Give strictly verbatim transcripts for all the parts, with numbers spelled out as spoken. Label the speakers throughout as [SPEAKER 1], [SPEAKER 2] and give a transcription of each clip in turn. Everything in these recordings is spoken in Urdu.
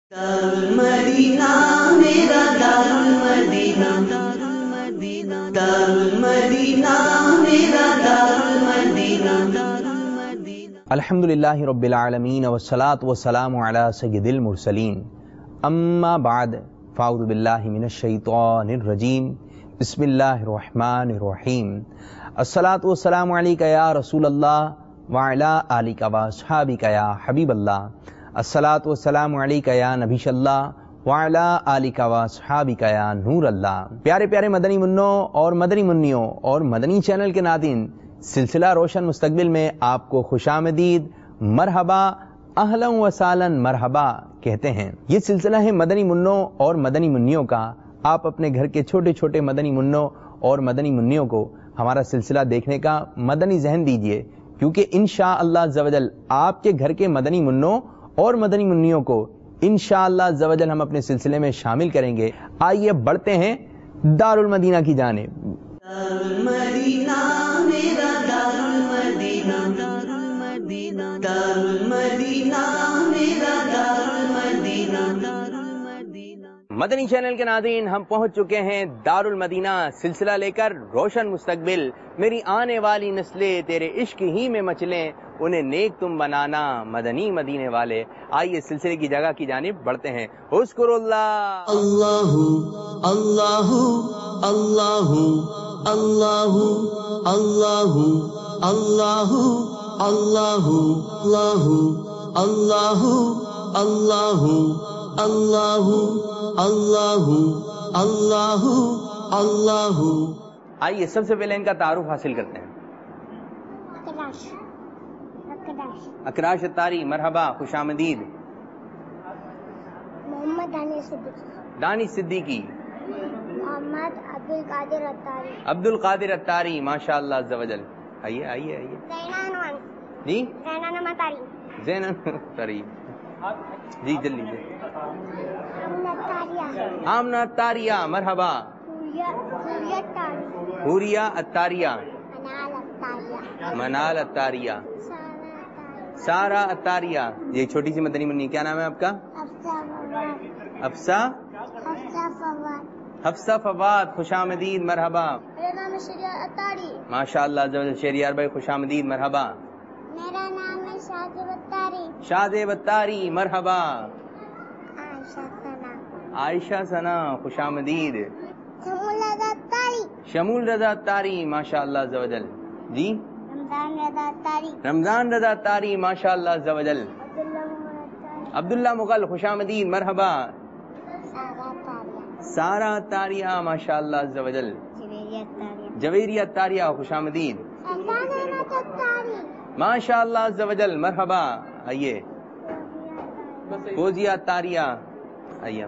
[SPEAKER 1] دارالمدینہ میرا دارالمدینہ، دارالمدینہ دارالمدینہ میرا دارالمدینہ۔
[SPEAKER 2] الحمدللہ رب العالمین والصلاة والسلام علی سید المرسلین، اما بعد فاعوذ باللہ من الشیطان الرجیم، بسم اللہ الرحمن الرحیم۔ الصلاة والسلام علیک یا رسول اللہ وعلی آلک واصحابک یا حبیب اللہ۔ الصلاۃ والسلام علیک یا نبی اللہ وعلی آلک واصحابک یا نور اللہ۔ پیارے پیارے مدنی منوں اور مدنی منیوں اور مدنی چینل کے ناظرین، سلسلہ روشن مستقبل میں آپ کو خوش آمدید، مرحبا، اہلا و سہلا مرحبا کہتے ہیں۔ یہ سلسلہ ہے مدنی منوں اور مدنی منیوں کا۔ آپ اپنے گھر کے چھوٹے چھوٹے مدنی منوں اور مدنی منیوں کو ہمارا سلسلہ دیکھنے کا مدنی ذہن دیجیے، کیونکہ انشاءاللہ عز و جل آپ کے گھر کے مدنی منوں اور مدنی منیوں کو انشاءاللہ عز و جل ہم اپنے سلسلے میں شامل کریں گے۔ آئیے بڑھتے ہیں دارالمدینہ کی جانب۔
[SPEAKER 1] دارالمدینہ میرا دارالمدینہ، دارالمدینہ دارالمدینہ میرا دارالمدینہ، دارالمدینہ۔
[SPEAKER 2] مدنی چینل کے ناظرین، ہم پہنچ چکے ہیں دارالمدینہ، سلسلہ لے کر روشن مستقبل۔ میری آنے والی نسلیں تیرے عشق ہی میں مچلیں، انہیں نیک تم بنانا مدنی مدینے والے۔ آئیے سلسلے کی جگہ کی جانب بڑھتے ہیں۔ اذکر اللہ
[SPEAKER 1] اللہ اللہ اللہ اللہ اللہ اللہ اللہ اللہ اللہ اللہ اللہ اللہ اللہ۔
[SPEAKER 2] آئیے سب سے پہلے ان کا تعارف حاصل کرتے ہیں۔ اکراش اتاری، مرحبا، خوش آمدید۔
[SPEAKER 3] محمد دانش صدیقی،
[SPEAKER 2] دانش صدیقی،
[SPEAKER 3] محمد عبد القادر اتاری،
[SPEAKER 2] عبد القادر اتاری، ماشاء اللہ عز و جل۔ آئیے آئیے آئیے
[SPEAKER 3] زینان
[SPEAKER 2] جی
[SPEAKER 3] زینان متاری،
[SPEAKER 2] زین اتاری جی جلدی جی۔
[SPEAKER 3] امن اتاریہ،
[SPEAKER 2] آمنہ اتاریہ، مرحبا،
[SPEAKER 3] حوریہ اتاری،
[SPEAKER 2] حوریہ اتاریہ،
[SPEAKER 3] منال اتاریہ،
[SPEAKER 2] منال اتاریہ،
[SPEAKER 3] سارا اتاری،
[SPEAKER 2] سارا اتاریہ۔ یہ چھوٹی سی مدنی منی، کیا نام ہے آپ کا؟
[SPEAKER 3] حفصہ فواد،
[SPEAKER 2] افسا
[SPEAKER 3] حفصہ فواد،
[SPEAKER 2] حفصہ فواد، خوش آمدید، مرحبا۔
[SPEAKER 3] میرا نام ہے شریعہ اتاری،
[SPEAKER 2] ماشاء اللہ عز و جل، شہریار بھائی خوش آمدید، مرحبا۔
[SPEAKER 3] میرا نام ہے شاذب اتاری،
[SPEAKER 2] شاذب اتاری، مرحبا۔
[SPEAKER 3] عائشہ ثنا،
[SPEAKER 2] عائشہ ثنا، خوش آمدید۔
[SPEAKER 3] شمول رضا اتاری،
[SPEAKER 2] شمول رضا اتاری، ماشاء اللہ عز و جل۔ جی
[SPEAKER 3] رمضان رضا اتاری،
[SPEAKER 2] رمضان رضا اتاری، ماشاء اللہ عز و جل۔
[SPEAKER 3] عبداللہ محمد اتاری،
[SPEAKER 2] عبداللہ مغل، خوش آمدید، مرحبا۔
[SPEAKER 3] سارا اتاریہ،
[SPEAKER 2] سارا اتاریہ، ماشاء اللہ عز و جل۔
[SPEAKER 3] جویریہ اتاریہ،
[SPEAKER 2] جویریہ اتاریہ، خوش آمدید،
[SPEAKER 3] احسان احمد اتاری،
[SPEAKER 2] ماشاء اللہ عز و جل، مرحبا۔ آئیے فوزیہ اتاریہ، آئیے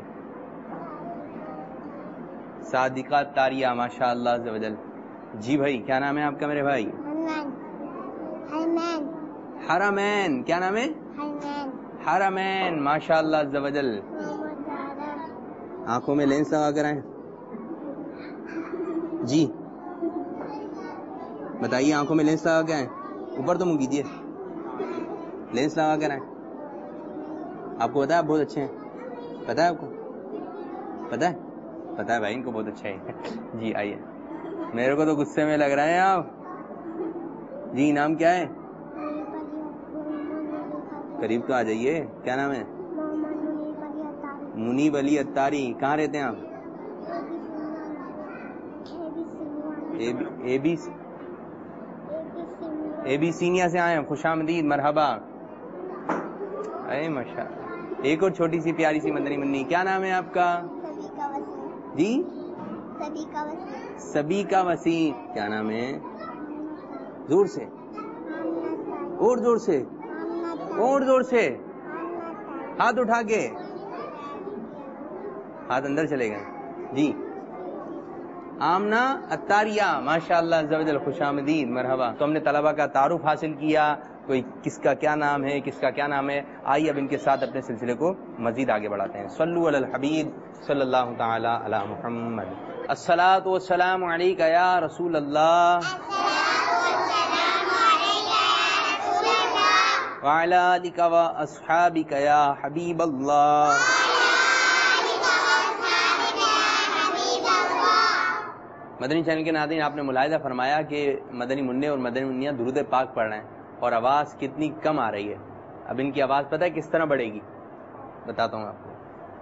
[SPEAKER 2] صادقہ اتاریہ، ماشاء اللہ عز و جل۔ جی بھائی، کیا نام ہے آپ کا میرے بھائی؟
[SPEAKER 3] حنان، حیمین،
[SPEAKER 2] حرمین، کیا نام ہے؟
[SPEAKER 3] حیمین،
[SPEAKER 2] حرمین، ماشاء اللہ عز و جل۔
[SPEAKER 3] محمد زہرا،
[SPEAKER 2] آنکھوں میں لینس لگا کر آئیں جی، بتائیے، آنکھوں میں لینس لگا کے آئیں، اوپر تو منہ کیجیے، لینس لگا کر آئیں۔ آپ کو پتا ہے آپ بہت اچھے ہیں، پتا ہے آپ کو؟ پتا ہے پتا ہے بھائی، ان کو بہت اچھا ہے۔ جی آئیے، میرے کو تو غصے میں لگ رہے ہیں آپ۔ جی نام کیا ہے؟ قریب تو آ جائیے، کیا نام ہے؟
[SPEAKER 3] محمد منیب علی اتاری،
[SPEAKER 2] منیب علی اتاری، کہاں رہتے ہیں آپ؟ اے بی اے بی سینیا سے آئے ہیں، خوش آمدید، مرحبا۔ اے ماشاء اللہ۔ ایک اور چھوٹی سی پیاری سی مدنی منی، کیا نام ہے آپ کا؟
[SPEAKER 3] سبیکہ وسیم،
[SPEAKER 2] جی
[SPEAKER 3] سبیکہ وسیم،
[SPEAKER 2] سبیکہ وسیم، کیا نام ہے؟ زور سے اور زور سے اور زور سے، ہاتھ اٹھا کے، ہاتھ اندر چلے گئے۔ جی آمنہ اتاریہ، ماشاء اللہ عز و جل، خوش آمدید، مرحبا۔ تو ہم نے طلبہ کا تعارف حاصل کیا، کوئی کس کا کیا نام ہے، کس کا کیا نام ہے۔ آئیے اب ان کے ساتھ اپنے سلسلے کو مزید آگے بڑھاتے ہیں۔ صلو علی الحبیب صلی اللہ تعالی علی محمد۔ الصلاۃ والسلام علیک یا رسول اللہ، وعلی آلک و اصحابک یا حبیب اللہ۔ مدنی چینل کے ناظرین، آپ نے ملاحظہ فرمایا کہ مدنی منع اور مدنی منیاں درود پاک پڑھ رہے ہیں اور آواز کتنی کم آ رہی ہے. اب ان کی آواز پتہ ہے کس طرح بڑھے گی؟ بتاتا ہوں آپ کو.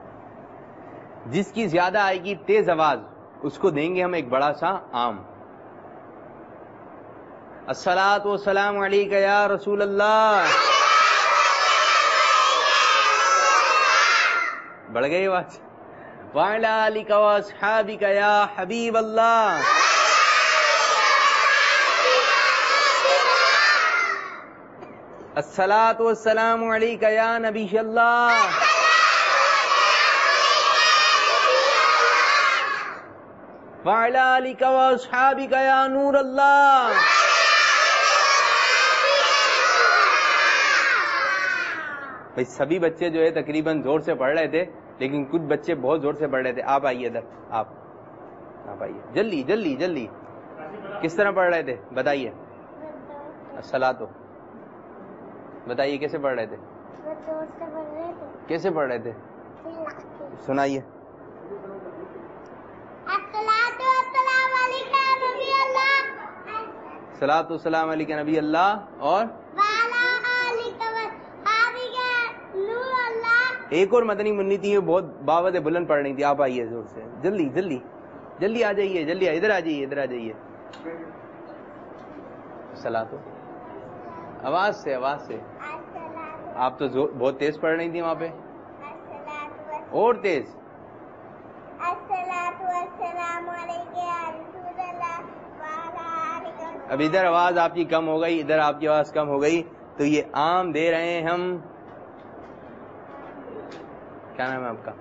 [SPEAKER 2] جس کی زیادہ آئے گی تیز آواز، اس کو دیں گے ہم ایک بڑا سا آم. الصلاۃ والسلام علیک یا رسول اللہ. بڑھ گئی آواز. وعلی آلک واصحابک یا حبیب اللہ. الصلاۃ والسلام علیک یا نبی اللہ. وعلی آلک واصحابک یا نور اللہ. بھائی سبھی بچے جو ہے تقریباً زور سے پڑھ رہے تھے، لیکن کچھ بچے بہت زور سے پڑھ رہے تھے. آپ آئیے ادھر، آپ آپ آئیے جلدی جلدی جلدی. کس طرح پڑھ رہے تھے بتائیے؟ الصلاۃ بتائیے کیسے پڑھ رہے تھے؟ کیسے پڑھ رہے تھے سنائیے. صلاۃ والسلام علیک نبی اللہ اور ایک اور مدنی منی تھی، یہ بہت باوت بلند پڑھ رہی تھی. آپ آئیے زور سے جلدی جلدی جلدی آ جائیے جلدی ادھر آ جائیے ادھر آ جائیے. صلاۃ آواز سے آواز سے. آپ تو بہت تیز پڑھ رہی تھی وہاں پہ، اور تیز. اب ادھر آواز آپ کی کم ہو گئی، ادھر آپ کی آواز کم ہو گئی، تو یہ عام دے رہے ہیں ہم. کیا نام ہے آپ کا؟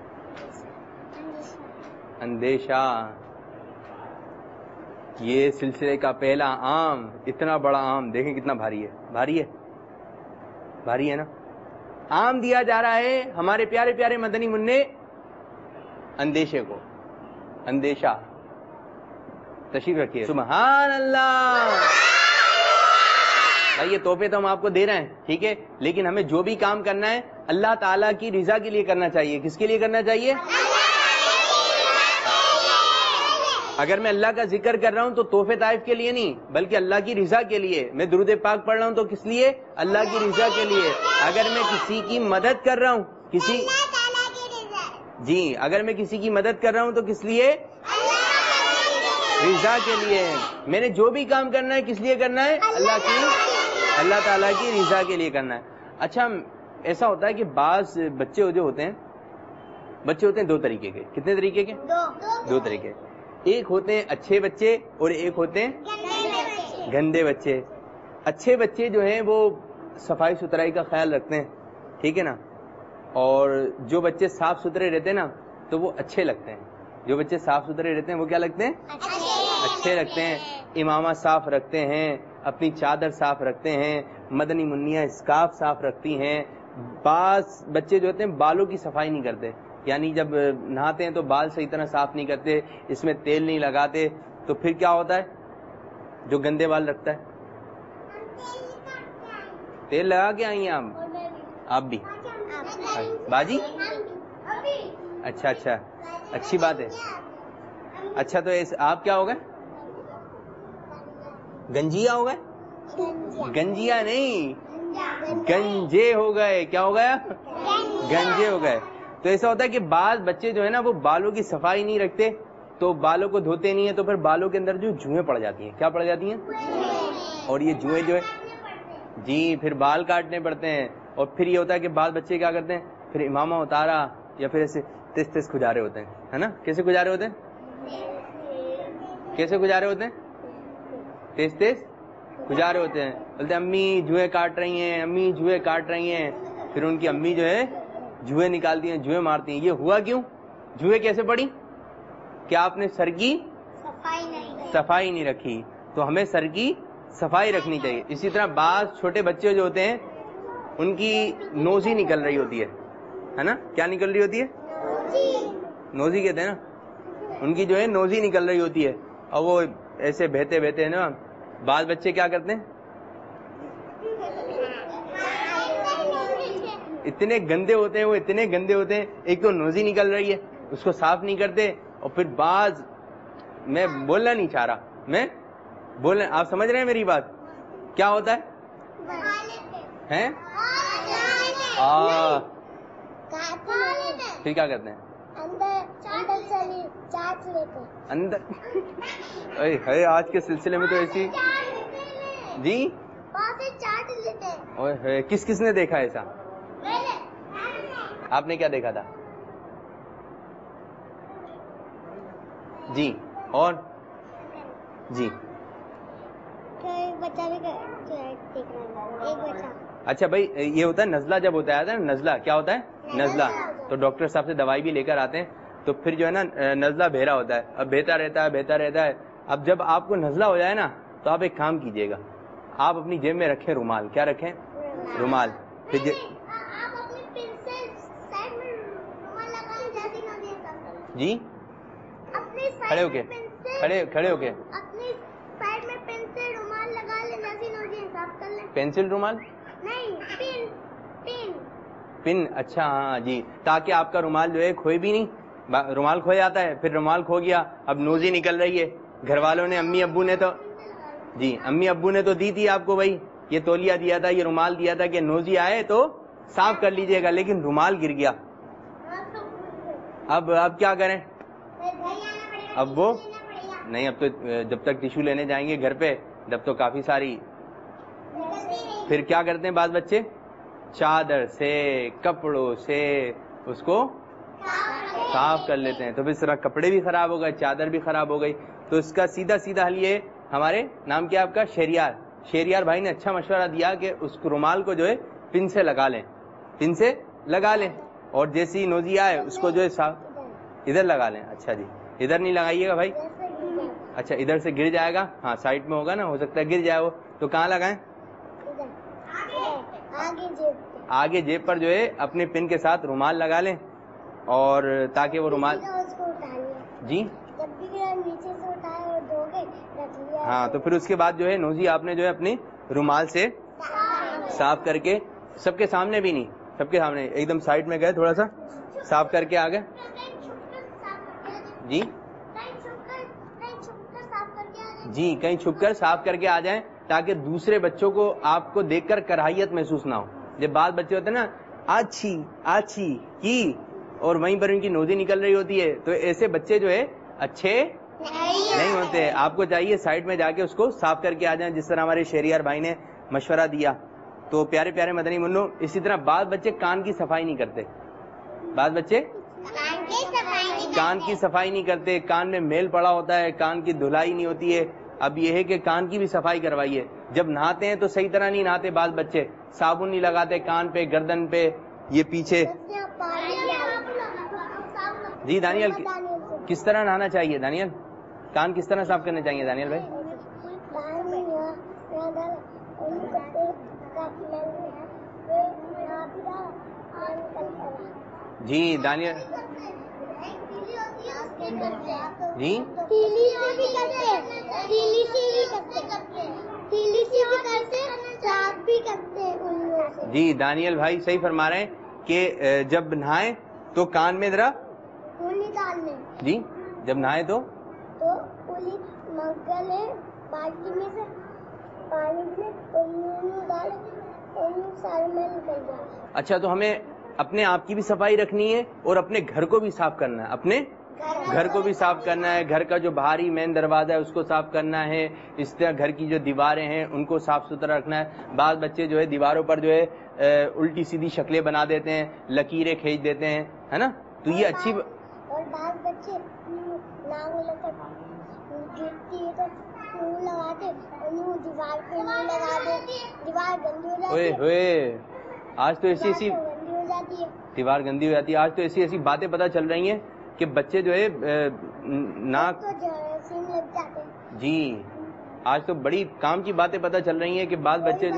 [SPEAKER 2] اندیشہ. یہ سلسلے کا پہلا عام، اتنا بڑا عام دیکھیں کتنا بھاری ہے. بھاری ہے بھاری ہے نا. عام دیا جا رہا ہے ہمارے پیارے پیارے مدنی منع اندیشے کو. اندیشہ تشریف رکھیے. سبحان اللہ. بھائی یہ تحفے تو ہم آپ کو دے رہے ہیں، ٹھیک ہے، لیکن ہمیں جو بھی کام کرنا ہے اللہ تعالیٰ کی رضا کے لیے کرنا چاہیے. کس کے لیے کرنا چاہیے؟ اگر میں اللہ کا ذکر کر رہا ہوں تو تحفے طائف کے لیے نہیں، بلکہ اللہ کی رضا کے لیے. میں درود پاک پڑھ رہا ہوں تو کس لیے؟ اللہ کی رضا کے لیے. اگر میں کسی کی مدد کر رہا ہوں کسی جی اگر میں کسی کی مدد کر رہا ہوں تو کس لیے؟ رضا کے لیے. میں نے جو بھی کام کرنا ہے کس لیے کرنا ہے؟ اللہ کی اللہ تعالیٰ کی رضا کے لیے کرنا ہے. اچھا ایسا ہوتا ہے کہ بعض بچے جو ہوتے ہیں بچے ہوتے ہیں دو طریقے کے. کتنے طریقے کے؟ دو طریقے. ایک ہوتے ہیں اچھے بچے اور ایک ہوتے ہیں گندے بچے. اچھے بچے جو ہیں وہ صفائی ستھرائی کا خیال رکھتے ہیں، ٹھیک ہے نا، اور جو بچے صاف ستھرے رہتے ہیں نا تو وہ اچھے لگتے ہیں. جو بچے صاف ستھرے رہتے ہیں وہ کیا لگتے ہیں؟ اچھے لگتے ہیں. امامہ صاف رکھتے ہیں، اپنی چادر صاف رکھتے ہیں، مدنی منیاں اسکارف صاف رکھتی ہیں. بعض بچے جو ہوتے ہیں بالوں کی صفائی نہیں کرتے، یعنی جب نہاتے ہیں تو بال صحیح طرح صاف نہیں کرتے، اس میں تیل نہیں لگاتے، تو پھر کیا ہوتا ہے؟ جو گندے بال رکھتا ہے تیل لگا کے آئی ہیں آپ آپ بھی باجی؟ اچھا اچھا اچھی بات ہے. اچھا تو آپ کیا ہو گئے؟ گنجیا ہو گئے؟ گنجیا نہیں، گنجے ہو گئے. کیا ہو گیا؟ گنجے ہو گئے. تو ایسا ہوتا ہے کہ بعض بچے جو ہے نا وہ بالوں کی صفائی نہیں رکھتے، تو بالوں کو دھوتے نہیں ہیں، تو پھر بالوں کے اندر جو جوئیں پڑ جاتی ہیں. کیا پڑ جاتی ہیں؟ اور یہ جوئیں جو ہے جی پھر بال کاٹنے پڑتے ہیں. اور پھر یہ ہوتا ہے کہ بعض بچے کیا کرتے ہیں، پھر امامہ اتارا یا پھر ایسے تیز تیز کھجارے ہوتے ہیں، ہے نا. کیسے کھجارے ہوتے ہیں؟ کیسے کھجارے ہوتے ہیں؟ تیز تیز کھجارے ہوتے ہیں. بولتے ہیں امی جوئیں کاٹ رہی ہیں، امی جوئیں کاٹ رہی ہیں. پھر ان کی امی جو ہے جوئیں نکالتی ہیں، جوئیں مارتی ہیں. یہ ہوا کیوں؟ جوئیں کیسے پڑی؟ کہ آپ نے سر کی صفائی نہیں رکھی. تو ہمیں سر کی صفائی رکھنی چاہیے. اسی طرح بعض چھوٹے بچے جو ہوتے ہیں ان کی نوزی نکل رہی ہوتی ہے ہے نا. کیا نکل رہی ہوتی ہے؟ نوزی کہتے ہیں نا. ان کی جو ہے نوزی نکل رہی ہوتی ہے اور وہ ایسے بہتے بہتے ہیں نا. بعض بچے کیا کرتے ہیں، اتنے گندے ہوتے ہیں وہ اتنے گندے ہوتے ہیں ایک تو نوزی نکل رہی ہے اس کو صاف نہیں کرتے، اور پھر بعض میں بولنا نہیں چاہ رہا, میں بولنا, آپ سمجھ رہے ہیں میری بات؟ کیا ہوتا ہے ہیں؟ آ, پھر کیا کرتے ہیں؟ اندر اے آج کے سلسلے میں تو ایسی جی اوے کس کس نے دیکھا ایسا؟ آپ نے کیا دیکھا تھا؟ جی اور جی اچھا بھائی, یہ ہوتا ہے نزلہ, جب ہوتا ہے نا نزلہ, کیا ہوتا ہے نزلہ, تو ڈاکٹر صاحب سے دوائی بھی لے کر آتے ہیں, تو پھر جو ہے نا نزلہ بہرا ہوتا ہے, اب بہتا رہتا ہے بہتا رہتا ہے. اب جب آپ کو نزلہ ہو جائے نا تو آپ ایک کام کیجئے گا, آپ اپنی جیب میں رکھیں رومال. کیا رکھیں؟ رومال. پھر جی کھڑے ہو کے کھڑے کھڑے ہو کے پینسل رومال پن, اچھا ہاں جی, تاکہ آپ کا رومال جو ہے کھوئے بھی نہیں. رومال کھو جاتا ہے, پھر رومال کھو گیا, اب نوزی نکل رہی ہے, گھر والوں نے امی ابو نے تو جی امی ابو نے تو دی تھی آپ کو, بھائی یہ تولیہ دیا تھا, یہ رومال دیا تھا کہ نوزی آئے تو صاف کر لیجئے گا, لیکن رومال گر گیا. اب اب کیا کریں؟ اب وہ نہیں, اب تو جب تک ٹیشو لینے جائیں گے گھر پہ جب تو کافی ساری. پھر کیا کرتے ہیں بعض بچے؟ چادر سے کپڑوں سے اس کو صاف کر لیتے ہیں, تو پھر سارا کپڑے بھی خراب ہو گئے, چادر بھی خراب ہو گئی. تو اس کا سیدھا سیدھا حل یہ, ہمارے نام کیا آپ کا؟ شہریار. شہریار بھائی نے اچھا مشورہ دیا کہ اس رومال کو جو ہے پن سے لگا لیں, پن سے لگا لیں, اور جیسی نوزی آئے اس کو جو ہے صاف ادھر لگا لیں. اچھا جی, ادھر نہیں لگائیے گا بھائی, اچھا ادھر سے گر جائے گا, ہاں سائڈ میں ہوگا نا, ہو سکتا ہے گر جائے وہ, تو کہاں لگائیں؟ آگے جیب پر جو ہے اپنے پن کے ساتھ رومال لگا لیں, اور تاکہ وہ رومال جی ہاں, تو پھر اس کے بعد جو ہے نوزی آپ نے جو ہے اپنی رومال سے صاف کر کے, سب کے سامنے بھی نہیں, سب کے سامنے ایک دم سائڈ میں گئے, تھوڑا سا صاف کر کے آ گئے. جی جی کہیں چھپ کر صاف کر کے آ جائیں, تاکہ دوسرے بچوں کو آپ کو دیکھ کر کراہیت محسوس نہ ہو. جب بعض بچے ہوتے ہیں نا اچھی اچھی کی, اور وہیں پر ان کی نوزی نکل رہی ہوتی ہے, تو ایسے بچے جو ہے اچھے نہیں ہوتے. آپ کو چاہیے سائڈ میں جا کے اس کو صاف کر کے آ جائیں, جس طرح ہمارے شہریار بھائی نے مشورہ دیا. تو پیارے پیارے مدنی منو, اسی طرح بعض بچے کان کی صفائی نہیں کرتے, بعض بچے کان کی صفائی نہیں کرتے, کان میں میل پڑا ہوتا ہے, کان کی دھلائی نہیں ہوتی ہے. اب یہ ہے کہ کان کی بھی صفائی کروائیے. جب نہاتے ہیں تو صحیح طرح نہیں نہاتے بعض بچے, صابن نہیں لگاتے کان پہ, گردن پہ, یہ پیچھے. جی دانیل, کس طرح نہانا چاہیے دانیل؟ کان کس طرح صاف کرنے چاہیے دانیل بھائی؟ جی دانیل جی جی دانیل بھائی صحیح فرما رہے ہیں کہ جب نہائیں تو کان میں ذرا جی جب نہائے تو اچھا, تو ہمیں اپنے آپ کی بھی صفائی رکھنی ہے اور اپنے گھر کو بھی صاف کرنا ہے, اپنے گھر کو بھی صاف کرنا ہے, گھر کا جو باہری مین دروازہ ہے اس کو صاف کرنا ہے, اس طرح گھر کی جو دیواریں ہیں ان کو صاف ستھرا رکھنا ہے. بعض بچے جو ہے دیواروں پر جو ہے الٹی سیدھی شکلیں بنا دیتے ہیں, لکیریں کھینچ دیتے ہیں, ہے نا, تو یہ اچھی
[SPEAKER 3] اور بعض بچے لگاتے دیوار پہ لگا دے, دیوار گندی ہو جاتی ہے.
[SPEAKER 2] ہوئے آج تو ایسی ایسی دیوار گندی ہو جاتی ہے. آج تو ایسی ایسی باتیں پتہ چل رہی ہیں کہ بچے جو ہے ناک جی آج تو بڑی کام کی باتیں پتہ چل رہی ہیں کہ بعض بچے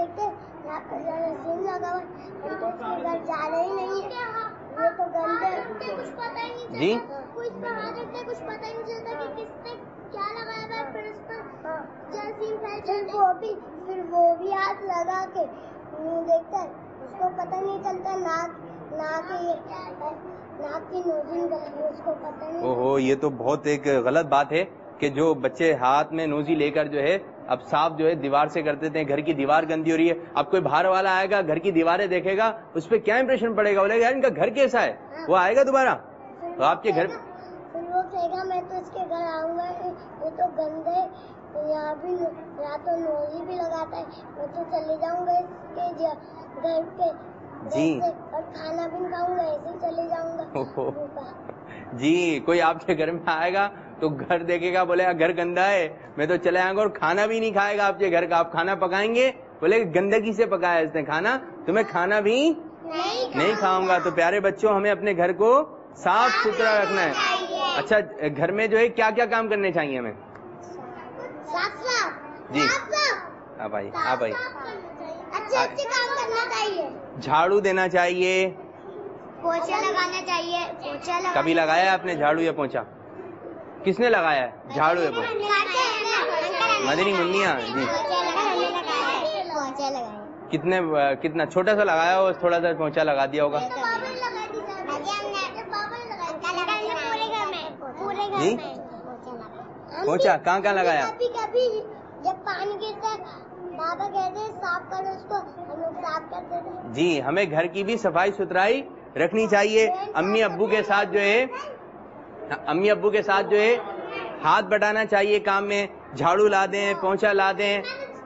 [SPEAKER 2] جی
[SPEAKER 3] پھر وہ بھی ہاتھ لگا کے دیکھتا ہے, اس کو پتہ نہیں چلتا ناک ناک ناک کی نوزی نکل گئی, اس کو پتہ نہیں.
[SPEAKER 2] اوہو, یہ تو بہت ایک غلط بات ہے. کہ جو بچے ہاتھ میں نوزی لے کر جو ہے اب صاف جو ہے دیوار سے کرتے تھے, گھر کی دیوار گندی ہو رہی ہے, اب کوئی باہر والا آئے گا گھر کی دیواریں دیکھے گا, اس پہ کیا امپریشن پڑے گا, بولے گا یار ان کا گھر کیسا ہے, وہ آئے گا دوبارہ. تو آپ کے گھر
[SPEAKER 3] وہ کہے گا میں تو اس کے گھر آؤں گا, یہ تو گندے, یہاں بھی یا تو نوزی بھی لگاتا ہے, میں تو چلے جاؤں گا اس کے گھر پہ
[SPEAKER 2] جی,
[SPEAKER 3] اور کھانا بھی کھاؤں گا, ایسے ہی چلے جاؤں گا.
[SPEAKER 2] جی کوئی آپ کے گھر میں آئے گا تو گھر دیکھے گا, بولے گا گھر گندا ہے, میں تو چلے آؤں گا, اور کھانا بھی نہیں کھائے گا آپ کے گھر کا. آپ کھانا پکائیں گے, بولے گا گندگی سے پکایا اس نے کھانا, تو میں کھانا بھی نہیں کھاؤں گا. تو پیارے بچوں, ہمیں اپنے گھر کو صاف ستھرا رکھنا ہے. اچھا, گھر میں جو ہے کیا کیا کام کرنے چاہیے ہمیں؟ جی آپ آئیے, آپ آئیے.
[SPEAKER 3] اچھے اچھے کام کرنا چاہیے,
[SPEAKER 2] جھاڑو دینا چاہیے,
[SPEAKER 3] پوچھا لگانا چاہیے. پوچھا لگا
[SPEAKER 2] کبھی لگایا آپ نے جھاڑو یا پوچھا؟ کس نے لگایا ہے جھاڑو یا پوچھا؟ مدنی منیا. جی
[SPEAKER 3] پوچھا لگایا.
[SPEAKER 2] کتنے کتنا چھوٹا سا لگایا ہو, تھوڑا سا پوچھا لگا دیا ہوگا. جی پوچھا کہاں کہاں لگایا؟
[SPEAKER 3] کبھی کبھی جب پانی گرتا ہے بابا کہتے ہیں صاف کرو اس کو, ہم لوگ صاف کرتے تھے.
[SPEAKER 2] جی, ہمیں گھر کی بھی صفائی ستھرائی رکھنی چاہیے. امی ابو کے ساتھ جو ہے امی ابو کے ساتھ جو ہے ہاتھ بٹانا چاہیے کام میں, جھاڑو لا دیں, پوچھا لا دیں.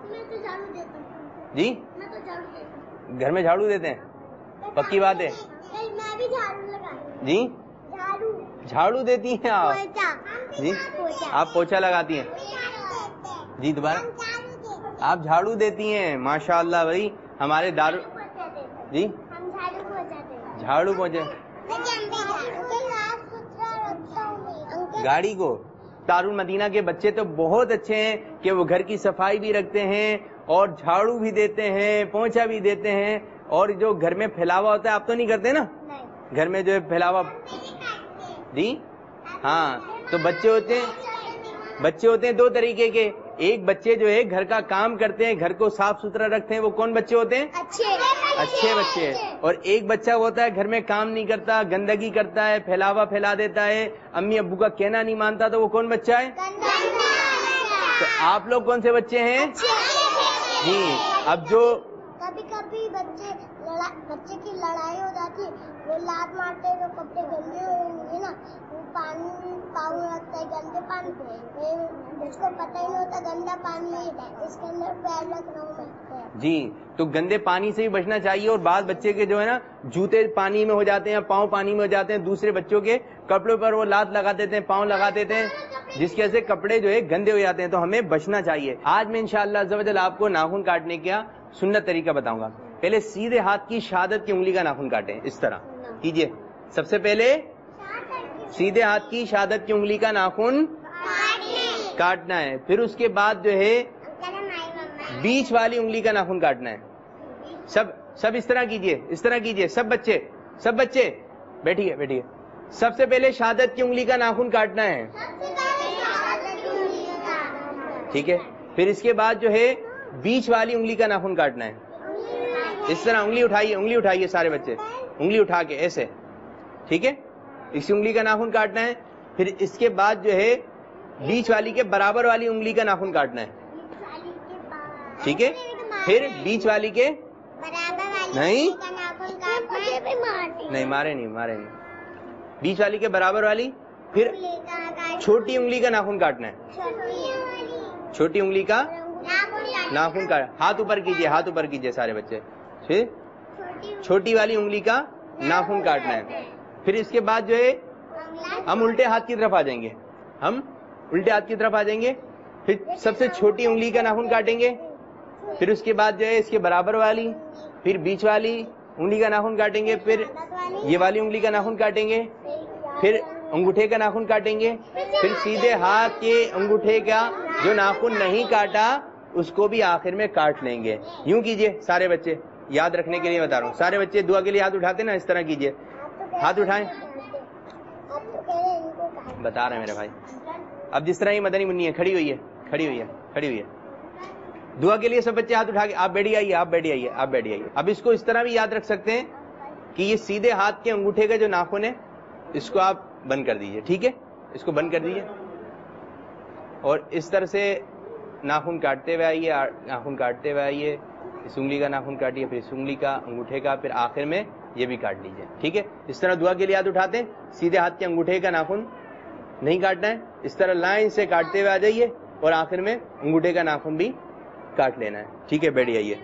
[SPEAKER 2] جی گھر میں جھاڑو دیتے ہیں, پکی بات ہے.
[SPEAKER 3] میں بھی جھاڑو لگا.
[SPEAKER 2] جی
[SPEAKER 3] جھاڑو
[SPEAKER 2] جھاڑو دیتی ہیں آپ؟ جی آپ پوچھا لگاتی ہیں؟ جی دوبارہ آپ جھاڑو دیتی ہیں, ماشاء اللہ بھائی. ہمارے دارو جی
[SPEAKER 3] ہم جھاڑو پہنچاتے ہیں.
[SPEAKER 2] جھاڑو پہنچے گاڑی کو. دارالمدینہ کے بچے تو بہت اچھے ہیں کہ وہ گھر کی صفائی بھی رکھتے ہیں اور جھاڑو بھی دیتے ہیں, پوچھا بھی دیتے ہیں. اور جو گھر میں پھیلاوا ہوتا ہے آپ تو نہیں کرتے نا گھر میں جو ہے پھیلاوا؟ جی ہاں, تو بچے ہوتے ہیں بچے ہوتے ہیں دو طریقے کے. ایک بچے جو ہے گھر کا کام کرتے ہیں, گھر کو صاف ستھرا رکھتے ہیں, وہ کون بچے ہوتے ہیں؟ اچھے بچے. اور ایک بچہ ہوتا ہے گھر میں کام نہیں کرتا, گندگی کرتا ہے, پھیلاوا پھیلا دیتا ہے, امی ابو کا کہنا نہیں مانتا, تو وہ کون بچہ ہے؟ تو آپ لوگ کون سے بچے ہیں؟ جی اب جو
[SPEAKER 3] کبھی کبھی بچے بچے کی لڑائی ہو جاتی ہے, وہ لات مارتے ہیں, تو کپڑے گندے ہوئے نا, وہ پانی پاؤں رکھتا ہے گندے پانی, اس کو پتہ ہی نہیں ہوتا گندا پانی ہے, اس کے اندر پیر رکھ رہا ہوں میں.
[SPEAKER 2] جی تو گندے پانی سے بھی بچنا چاہیے. اور بعض بچے کے جو ہے نا جوتے پانی میں ہو جاتے ہیں, پاؤں پانی میں ہو جاتے ہیں, دوسرے بچوں کے کپڑوں پر وہ لات لگا دیتے ہیں, پاؤں لگا دیتے ہیں, جس کی وجہ سے کپڑے جو ہے گندے ہو جاتے ہیں. تو ہمیں بچنا چاہیے. آج میں انشاءاللہ عز و جل آپ کو ناخن کاٹنے کا سنت طریقہ بتاؤں گا. پہلے سیدھے ہاتھ کی شہادت کی انگلی کا ناخن کاٹیں, اس طرح کیجئے. سب سے پہلے سیدھے ہاتھ کی شہادت کی انگلی کا ناخن کاٹنا ہے. پھر اس کے بعد جو ہے بیچ والی انگلی کا ناخن کاٹنا ہے. سب سب اس طرح کیجئے, اس طرح کیجئے. سب بچے سب بچے بیٹھیے بیٹھیے. سب سے پہلے شہادت کی انگلی کا ناخن کاٹنا ہے, ٹھیک ہے. پھر اس کے بعد جو ہے بیچ والی انگلی کا ناخن کاٹنا ہے. اس طرح انگلی اٹھائیے, انگلی اٹھائیے سارے بچے, انگلی اٹھا کے ایسے, ٹھیک ہے. اس انگلی کا ناخن کاٹنا ہے. پھر اس کے بعد جو ہے بیچ والی کے برابر والی انگلی کا ناخن کاٹنا ہے, ٹھیک ہے. پھر بیچ والی کے نہیں نہیں مارے نہیں مارے نہیں بیچ والی کے برابر والی. پھر چھوٹی انگلی کا ناخن کاٹنا ہے, چھوٹی انگلی کا ناخن کا. ہاتھ اوپر کیجئے, ہاتھ اوپر کیجئے سارے بچے. پھر چھوٹی والی انگلی کا ناخن کاٹنا ہے. پھر اس کے بعد جو ہے ہم الٹے ہاتھ کی طرف آ جائیں گے, ہم الٹے ہاتھ کی طرف آ جائیں گے. پھر سب سے چھوٹی انگلی کا ناخن کاٹیں گے. پھر اس کے بعد جو ہے اس کے برابر والی, پھر بیچ والی انگلی کا ناخن کاٹیں گے. پھر یہ والی انگلی کا ناخن کاٹیں گے. پھر انگوٹھے کا ناخن کاٹیں گے. پھر سیدھے ہاتھ کے انگوٹھے کا جو ناخن نہیں کاٹا اس کو بھی آخر میں کاٹ لیں گے. یوں کیجئے سارے بچے, یاد رکھنے کے لیے بتا رہا ہوں. سارے بچے دعا کے لیے ہاتھ اٹھاتے نا, اس طرح کیجئے. ہاتھ اٹھائیں, بتا رہے ہیں میرے بھائی. اب جس طرح یہ مدنی منی ہے, کھڑی ہوئی ہے, کھڑی ہوئی ہے, کھڑی ہوئی ہے. دعا کے لیے سب بچے ہاتھ اٹھا کے, آپ بیٹھی آئیے, آپ بیٹھی آئیے, آپ بیٹھی آئیے. اب اس کو اس طرح بھی یاد رکھ سکتے ہیں کہ یہ سیدھے ہاتھ کے انگوٹھے کا جو ناخن ہے اس کو آپ بند کر دیجئے, ٹھیک ہے. اس کو بند کر دیجئے. اور اس طرح سے ناخن کاٹتے ہوئے آئیے, ناخن کاٹتے ہوئے آئیے, اس انگلی کا ناخن کاٹیے, پھر اس انگلی کا, انگوٹھے کا, پھر آخر میں یہ بھی کاٹ لیجیے. ٹھیک ہے, اس طرح دعا کے لیے ہاتھ اٹھاتے ہیں, سیدھے ہاتھ کے انگوٹھے کا ناخن نہیں کاٹنا ہے, اس طرح لائن سے کاٹتے ہوئے آ جائیے اور آخر میں انگوٹھے کا ناخن بھی کاٹ لینا ہے. ٹھیک ہے, بیٹھ جائیے.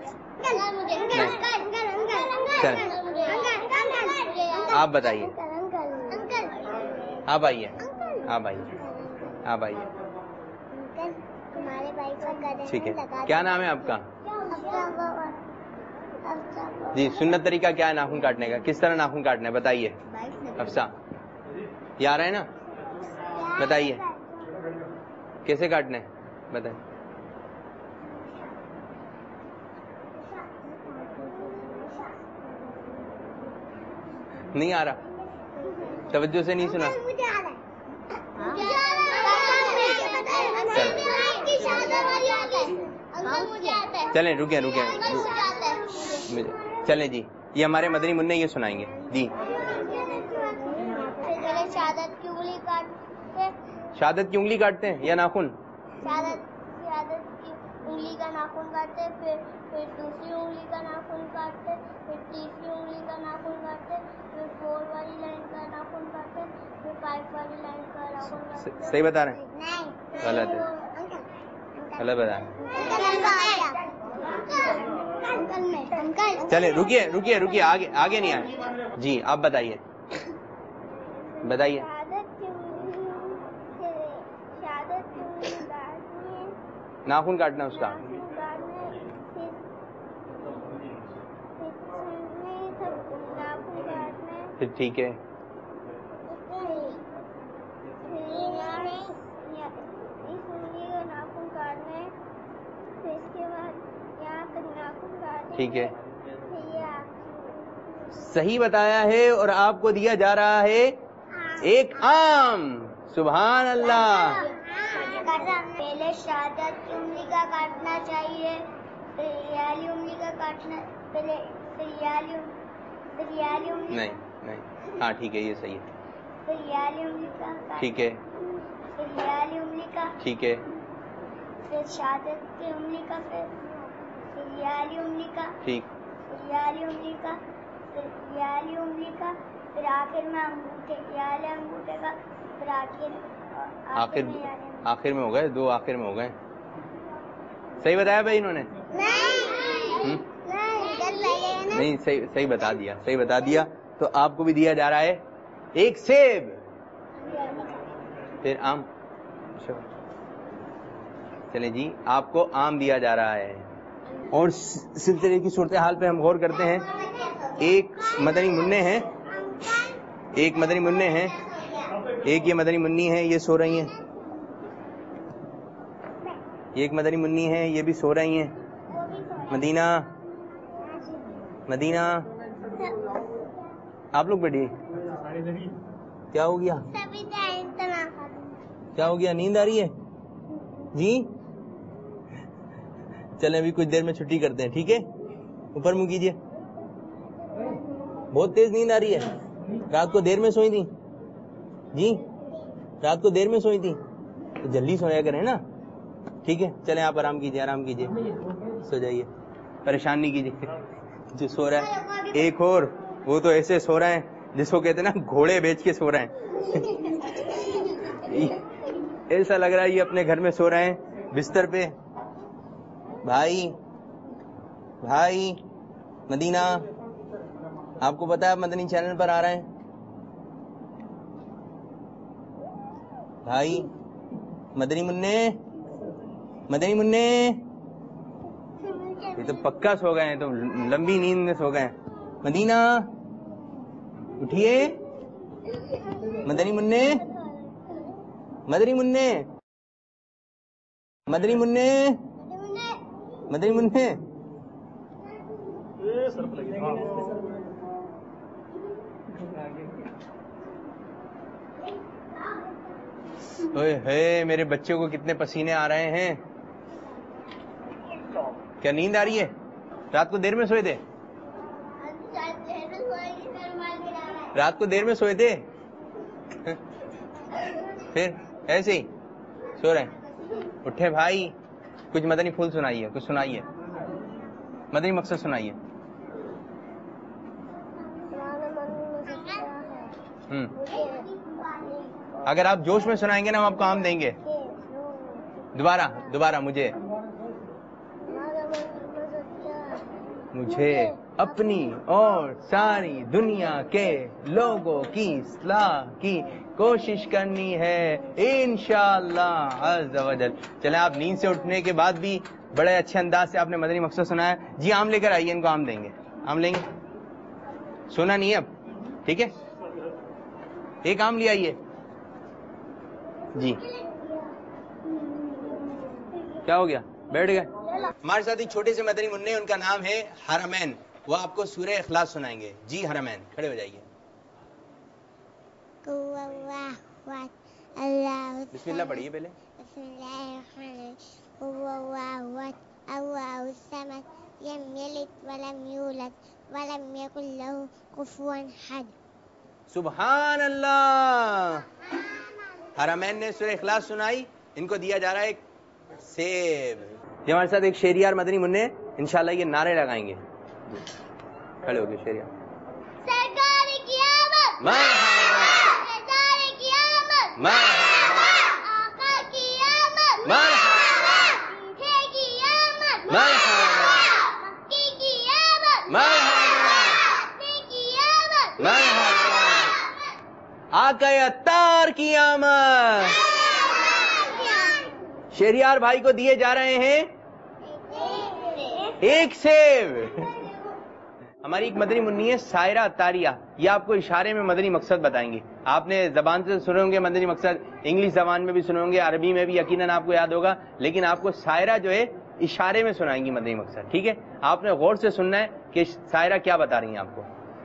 [SPEAKER 2] آپ بتائیے, آپ آئیے, آپ آئیے, آپ آئیے. ٹھیک ہے, کیا نام ہے آپ کا؟ جی, سنت طریقہ کیا ہے ناخن کاٹنے کا؟ کس طرح ناخن کاٹنا ہے بتائیے. افسا یہ آ رہا ہے نا, بتائیے کیسے کاٹنا ہے, بتائیے. نہیں آ رہا, توجہ سے نہیں سنا. چلیں رکیں رکیں چلیں جی, یہ ہمارے مدنی منع یہ سنائیں گے جی.
[SPEAKER 3] شہادت کی انگلی کاٹتے,
[SPEAKER 2] شہادت کی انگلی کاٹتے ہیں یا ناخن؟
[SPEAKER 3] شہادت شہادت کی انگلی کا ناخن کاٹتے, پھر پھر دوسری انگلی کا ناخن کاٹتے, پھر تیسری انگلی کا ناخن کاٹتے, پھر فور والی لائن کا ناخن کاٹتے, پھر فائیو والی لائن کا ناخن کاٹتے.
[SPEAKER 2] صحیح بتا رہے ہیں؟ غلط ہے, غلط بتا رہے ہیں. چلے رکیے رکیے رکیے, آگے آگے نہیں آئے. جی آپ بتائیے, بتائیے. ناخن کاٹنا اس کا. پھر ٹھیک ہے, ٹھیک ہے, صحیح بتایا ہے. اور آپ کو دیا جا رہا ہے ایک آم. سبحان اللہ.
[SPEAKER 3] پہلے شہادت کی انگلی کا کاٹنا چاہیے, پھر ریالی انگلی کا کاٹنا, پہلے ریالی ریالی انگلی
[SPEAKER 2] نہیں نہیں, ہاں ٹھیک ہے, یہ صحیح ہے.
[SPEAKER 3] پھر ریالی انگلی کا,
[SPEAKER 2] ٹھیک ہے,
[SPEAKER 3] پھر ریالی انگلی کا,
[SPEAKER 2] ٹھیک ہے,
[SPEAKER 3] پھر شہادت کی انگلی کا, پھر ریالی انگلی کا,
[SPEAKER 2] ٹھیک,
[SPEAKER 3] ریالی انگلی کا, پھر ریالی انگلی کا, پھر آخر میں انگوٹھے, ریالی انگوٹھے کا, پھر آخر
[SPEAKER 2] آخر آخر میں ہو گئے, دو آخر میں ہو گئے. صحیح بتایا بھائی انہوں نے؟ نہیں, صحیح صحیح بتا دیا, صحیح بتا دیا. تو آپ کو بھی دیا جا رہا ہے ایک سیب, پھر آم. چلیں جی, آپ کو آم دیا جا رہا ہے. اور سلسلے کی صورتحال پہ ہم غور کرتے ہیں. ایک مدنی منع ہے, ایک مدنی منع ہے, ایک یہ مدنی منی ہے, یہ سو رہی ہیں. ایک مدنی منی ہے, یہ بھی سو رہی ہیں. مدینہ, مدینہ آپ لوگ بیٹھیے. کیا ہو گیا, کیا ہو گیا, نیند آ رہی ہے جی؟ چلیں ابھی کچھ دیر میں چھٹی کرتے ہیں. ٹھیک ہے, اوپر منہ کیجیے. بہت تیز نیند آ رہی ہے. رات کو دیر میں سوئی تھی جی, رات کو دیر میں سوئی تھی تو جلدی سویا کریں نا. ٹھیک ہے, چلیں آپ آرام کیجیے, آرام کیجیے, سو جائیے, پریشان نہیں کیجیے. جو سو رہا ہے ایک اور, وہ تو ایسے سو رہے ہیں جس کو کہتے ہیں نا گھوڑے بیچ کے سو رہے ہیں. ایسا لگ رہا ہے یہ اپنے گھر میں سو رہے ہیں بستر پہ. بھائی بھائی مدینہ, آپ کو پتا ہے مدنی چینل پر آ رہے ہیں بھائی. مدنی منع, مدنی منع, یہ تو پکا سو گئے ہیں, تو لمبی نیند میں سو گئے ہیں. مدینہ اٹھیے, مدنی منع, مدنی منع, مدنی منع, مدنی منع. ہے میرے بچوں کو کتنے پسینے آ رہے ہیں. کیا نیند آ رہی ہے؟ رات کو دیر میں سوئے تھے, رات کو دیر میں سوئے تھے, پھر ایسے ہی سو رہے ہیں؟ اٹھے بھائی، کچھ مدنی پھول سنائیے، کچھ سنائیے، مدنی مقصد سنائیے. ہوں اگر آپ جوش میں سنائیں گے نا ہم آپ کو آم دیں گے. دوبارہ دوبارہ مجھے مجھے اپنی اور ساری دنیا کے لوگوں کی اصلاح کی کوشش کرنی ہے انشاءاللہ عز و جل. چلیں آپ نیند سے اٹھنے کے بعد بھی بڑے اچھے انداز سے آپ نے مدنی مقصد سنایا. جی آم لے کر آئیے، ان کو آم دیں گے. آم لیں گے؟ سونا نہیں ہے اب، ٹھیک ہے، ایک آم لے آئیے. جی کیا ہو گیا، بیٹھ گئے؟ ہمارے ساتھ ایک چھوٹے سے مدنی منع، ان کا نام ہے حرمین، وہ آپ کو سورہ اخلاص سنائیں گے. جی حرمین کھڑے ہو جائیے. بسم اللہ پڑھیے پہلے.
[SPEAKER 3] بسم اللہ الرحمن الرحیم. اللہ الصمد لم یلد ولم یولد ولم یکن له کفوا احد.
[SPEAKER 2] سبحان اللہ. حرمین نے سورہ اخلاص سنائی، ان کو دیا جا رہا ہے ایک سیب. یہ ہمارے ساتھ ایک شہریار مدنی منع، انشاءاللہ یہ نعرے لگائیں گے. کھڑے ہو گئے شہریار.
[SPEAKER 3] سرکار قیامت
[SPEAKER 2] مرحبا،
[SPEAKER 3] سرکار قیامت
[SPEAKER 2] مرحبا،
[SPEAKER 3] آقا قیامت
[SPEAKER 2] مرحبا،
[SPEAKER 3] میٹھے قیامت
[SPEAKER 2] مرحبا،
[SPEAKER 3] مکی قیامت
[SPEAKER 2] مرحبا،
[SPEAKER 3] اپنے قیامت
[SPEAKER 2] مرحبا، آقا عطار کی آمد. شہریار بھائی کو دیے جا رہے ہیں ایک سیب. ہماری ایک مدنی منی ہے سائرہ عطاریہ، یہ آپ کو اشارے میں مدنی مقصد بتائیں گے. آپ نے زبان سے سنے ہوں گے مدنی مقصد، انگلش زبان میں بھی سنے ہوں گے، عربی میں بھی یقیناً آپ کو یاد ہوگا، لیکن آپ کو سائرہ جو ہے اشارے میں سنائیں گی مدنی مقصد. ٹھیک ہے، آپ نے غور سے سننا ہے کہ سائرہ کیا بتا رہی ہیں آپ کو.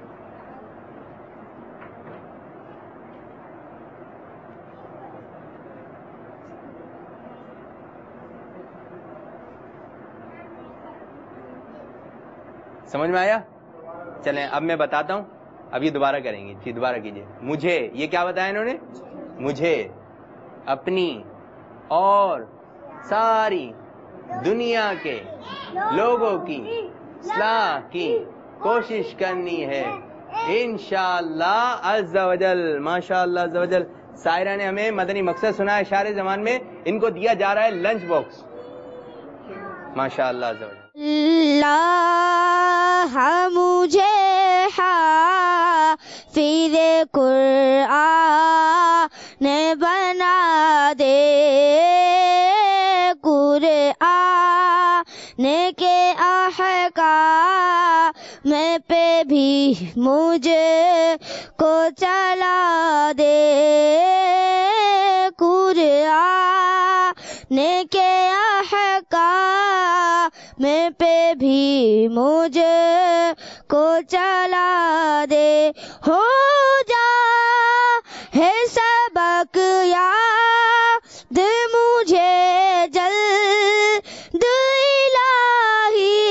[SPEAKER 2] سمجھ میں آیا؟ چلیں اب میں بتاتا ہوں، اب یہ دوبارہ کریں گے. جی دوبارہ کیجئے. مجھے، یہ کیا بتایا انہوں نے؟ مجھے اپنی اور ساری دنیا کے لوگوں کی اصلاح کی کوشش کرنی ہے انشاءاللہ عز و جل. ماشاءاللہ عز و جل. سائرہ نے ہمیں مدنی مقصد سنا ہے اشارے زبان میں، ان کو دیا جا رہا ہے لنچ باکس. ماشاءاللہ عز و جل.
[SPEAKER 3] اللہ مجھے حافظ قرآن بنا دے، قرآن کے احکام پہ بھی مجھے کو چلا دے، قرآن کے احکام میں پہ بھی مجھے کو چلا دے. ہو جا ہے سبق یاد مجھے جلد الہی،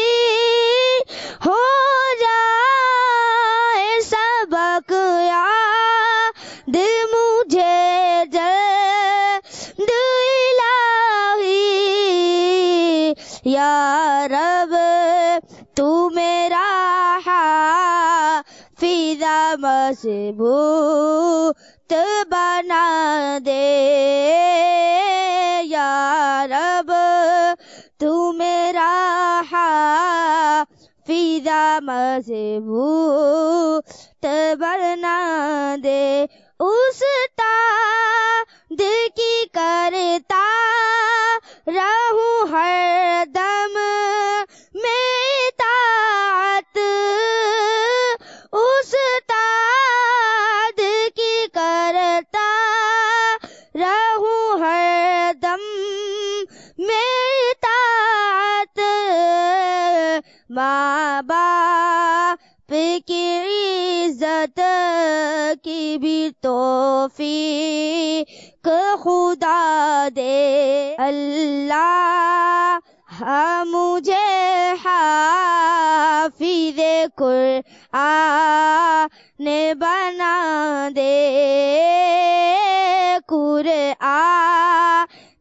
[SPEAKER 3] ہو جا ہے سبق یاد مجھے جلد الہی. یا رب تو میرا حافظ مضبوط بنا دے، یا رب تو میرا حافظ مضبوط بنا دے. استاد کی کرتا رہوں ہر دم میں اطاعت، استاد کی کرتا رہوں ہر دم میں اطاعت. ماں باپ کی عزت کی بھی توفیق خدا دے. اللہ مجھے حافظ قرآن بنا دے، قرآن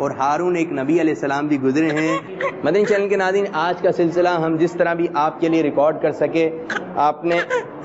[SPEAKER 2] اور ہارون ایک نبی علیہ السلام بھی گزرے ہیں۔ مدنی چینل کے ناظرین، آج کا سلسلہ ہم جس طرح بھی آپ کے لیے ریکارڈ کر سکے آپ نے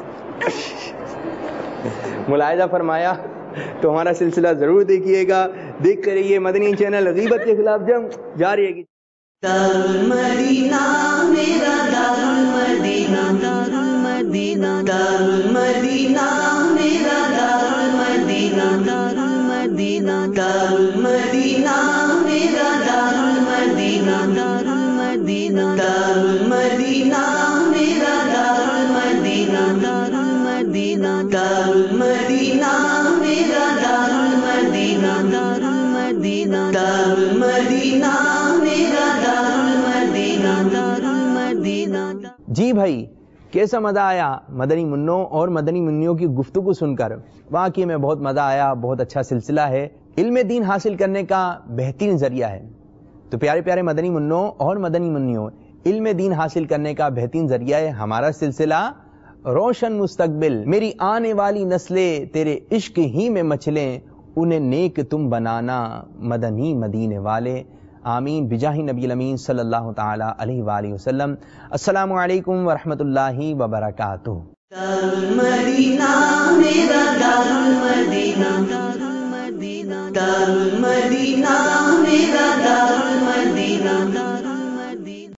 [SPEAKER 2] ملاحظہ فرمایا، تو ہمارا سلسلہ ضرور دیکھیے گا، دیکھتے رہیے۔ مدنی چینل غیبت کے خلاف جنگ جاری ہے۔
[SPEAKER 4] دارالمدینہ میرا دارالمدینہ دارالمدینہ دارالمدینہ میرا دارالمدینہ دارالمدینہ دارالمدینہ میرا دارالمدینہ دارالمدینہ دارالمدینہ میرا دارالمدینہ دارالمدینہ دارالمدینہ میرا دارالمدینہ دارالمدینہ دارالمدینہ میرا دارالمدینہ دارالمدینہ۔
[SPEAKER 2] جی بھائی، کیسا مزہ آیا مدنی منوں اور مدنی منیوں کی گفتگو سن کر؟ واقعی میں بہت مزہ آیا، بہت اچھا سلسلہ ہے، علم دین حاصل کرنے کا بہترین ذریعہ ہے۔ تو پیارے پیارے مدنی منوں اور مدنی منیوں، علم دین حاصل کرنے کا بہترین ذریعہ ہے ہمارا سلسلہ روشن مستقبل۔ میری آنے والی نسلیں تیرے عشق ہی میں مچلیں، انہیں نیک تم بنانا مدنی مدینے والے۔ آمین بجاہ نبی الامین صلی اللہ تعالی علیہ وآلہ وسلم۔ السلام علیکم ورحمۃ اللہ وبرکاتہ۔
[SPEAKER 4] دارالمدینہ میرا دارالمدینہ دارالمدینہ دارالمدینہ میرا دارالمدینہ